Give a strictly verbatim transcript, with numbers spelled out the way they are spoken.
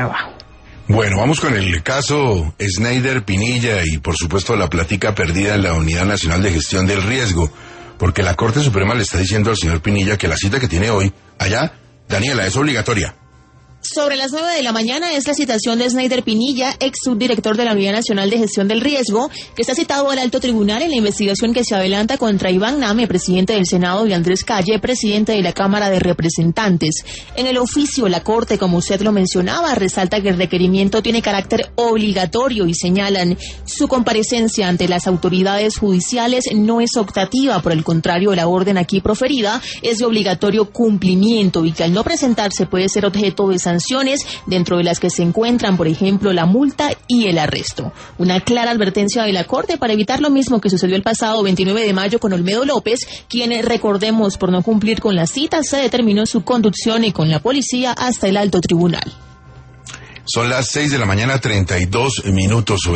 trabajo. Bueno, vamos con el caso Snyder Pinilla y por supuesto la plática perdida en la Unidad Nacional de Gestión del Riesgo, porque la Corte Suprema le está diciendo al señor Pinilla que la cita que tiene hoy allá, Daniela, es obligatoria. Sobre las nueve de la mañana es la citación de Snyder Pinilla, ex subdirector de la Unidad Nacional de Gestión del Riesgo, que está citado al alto tribunal en la investigación que se adelanta contra Iván Name, presidente del Senado, y Andrés Calle, presidente de la Cámara de Representantes. En el oficio, la Corte, como usted lo mencionaba, resalta que el requerimiento tiene carácter obligatorio y señalan su comparecencia ante las autoridades judiciales no es optativa, por el contrario, la orden aquí proferida es de obligatorio cumplimiento y que al no presentarse puede ser objeto de sanciones, dentro de las que se encuentran, por ejemplo, la multa y el arresto. Una clara advertencia de la Corte para evitar lo mismo que sucedió el pasado veintinueve de mayo con Olmedo López, quien, recordemos, por no cumplir con la cita, se determinó su conducción y con la policía hasta el alto tribunal. Son las seis de la mañana, treinta y dos minutos.